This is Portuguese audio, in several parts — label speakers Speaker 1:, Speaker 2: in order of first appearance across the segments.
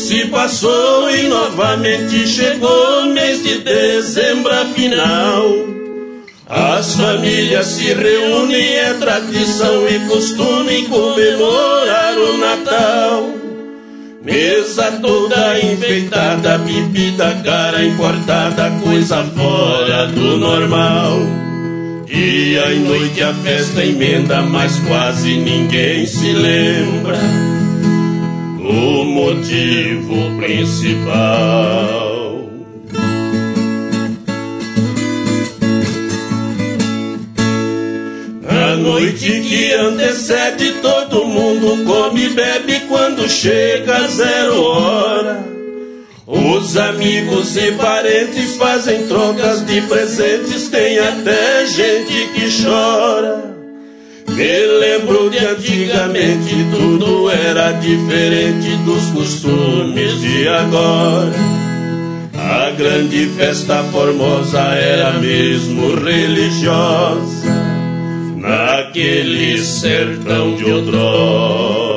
Speaker 1: se passou e novamente chegou mês de dezembro afinal. As famílias se reúnem, é tradição e costume comemorar o Natal. Mesa toda enfeitada, bebida cara importada, coisa fora do normal. Dia e noite a festa emenda, mas quase ninguém se lembra do motivo principal. Na noite que antecede, todo mundo come e bebe quando chega 0 hora. Os amigos e parentes fazem trocas de presentes, tem até gente que chora. Me lembro de antigamente, tudo era diferente dos costumes de agora. A grande festa formosa era mesmo religiosa, naquele sertão de outrora.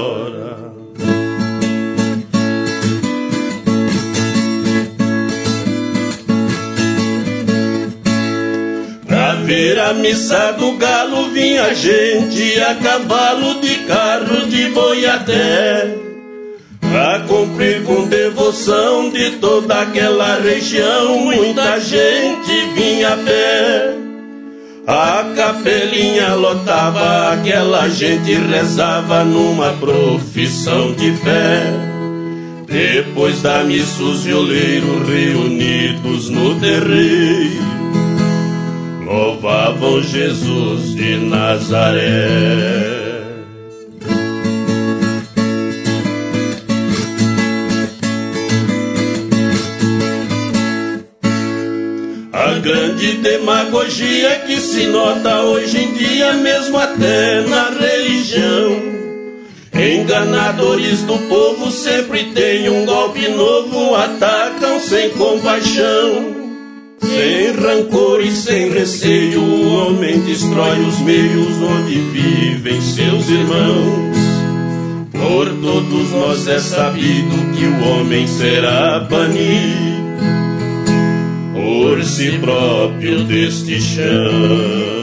Speaker 1: Pra ver a missa do galo vinha gente a cavalo, de carro, de boi até, pra cumprir com devoção de toda aquela região. Muita gente vinha a pé. A capelinha lotava, aquela gente rezava numa profissão de fé. Depois da missa os violeiros reunidos no terreiro louvavam Jesus de Nazaré. A grande demagogia que se nota hoje em dia, mesmo até na religião. Enganadores do povo sempre tem um golpe novo, atacam sem compaixão. Sem rancor e sem receio, o homem destrói os meios onde vivem seus irmãos. Por todos nós é sabido que o homem será banido por si próprio deste chão.